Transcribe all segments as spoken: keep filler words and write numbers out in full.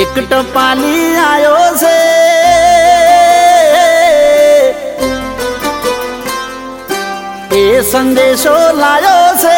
एक टपाली आयो से ए संदेशो लायो से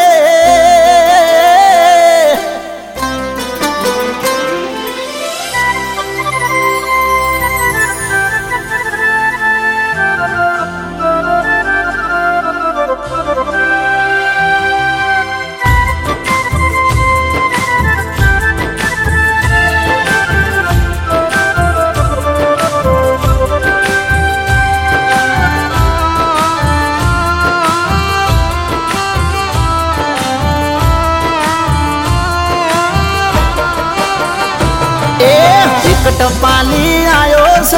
एक टपाली आयो से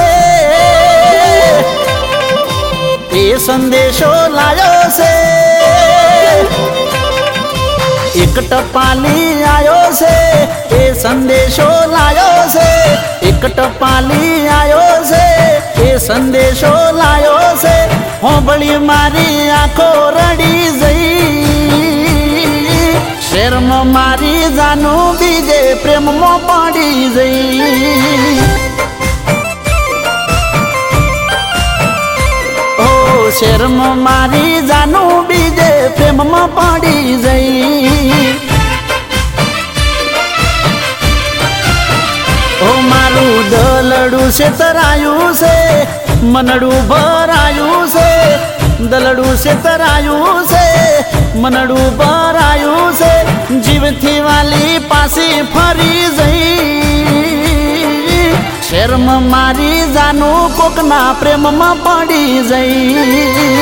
ए संदेशो लायो से एक टपाली आयो से ए संदेशो लायो से एक टपाली आयो से ए संदेशो लायो से होबળી मारी आंखो रड़ी जई शेर में मारी जानू बीजे प्रेम में पड़ी जई ओ शेर में मारी जानू बीजे प्रेम में पड़ी जई ओ मारू दलड़ू से तरायू से मनड़ू भरायू से दलड़ू से तरायू से मनड़ू भरायू से जीवथी वाली पासी फरी जई शेर में मारी जानू कोकना प्रेम में पड़ी जई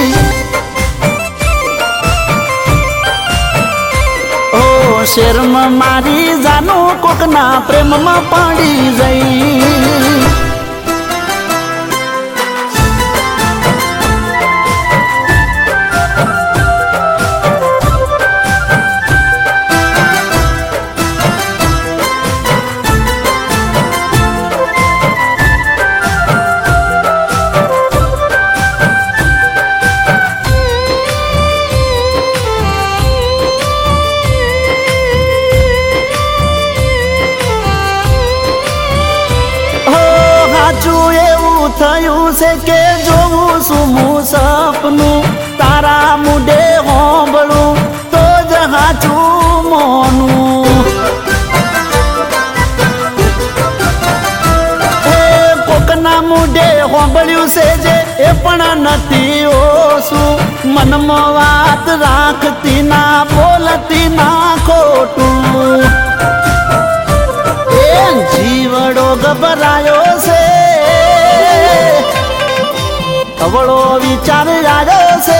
ओ शेर में मारी जानू कोकना प्रेम में पड़ी जई थयू से के जोवू सुमू सपनू तारा मुडे होंबळू तो जहाचू मोनू ए कोकना मुडे होंबळ्यू से जे ए पण नती ओसू मनमा वात राखती ना बोलती ना खोटू ए जीवड़ो घबरायो से अवळो विचार आयो से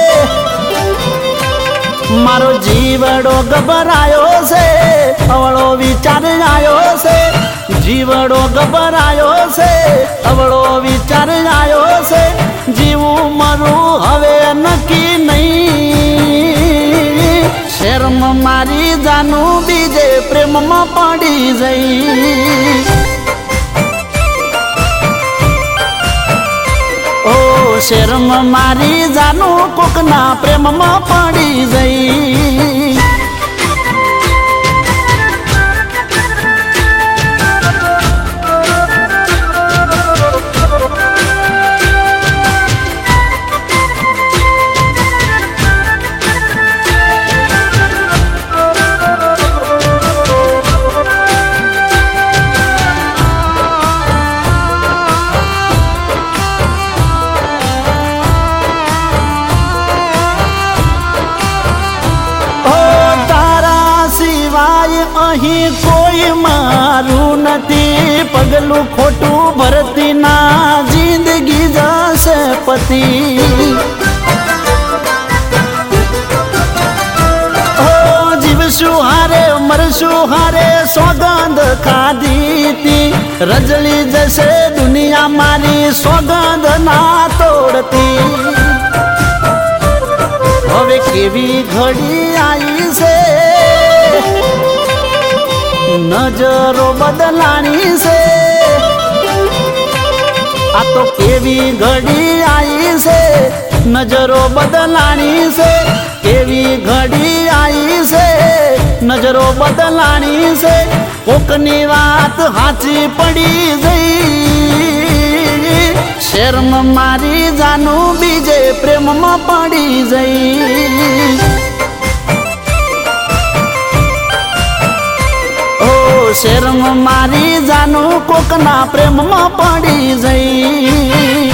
मारो जीवड़ो घबरायो से अवळो विचार आयो से जीवड़ो घबरायो से अवळो विचार आयो से जीवू मरू हवे नक्की नहीं शेर में मारी जानू बीजे प्रेम में पड़ी जई ओ शेर में मारी जानू कोकना प्रेम में पड़ी जई अही कोई मारू नती पगलू खोटू भरती ना जिंदगी जैसे पति ओ जीव सुहारे मर सुहारे सौगंध खादी थी रजली जैसे दुनिया मारी सौगंध ना तोड़ती हवे केवी घड़ी आई से नजरो बदलानी से आ तो केवी घड़ी आई से नजरो बदलानी से केवी घड़ी आई से नजरो बदलाणी से कोकनी बात हाची पड़ी जई। शर्म मारी जानू बीजे प्रेम में पड़ी जई। ओ शर्म मारी जानू कोकना प्रेम में पड़ी जई।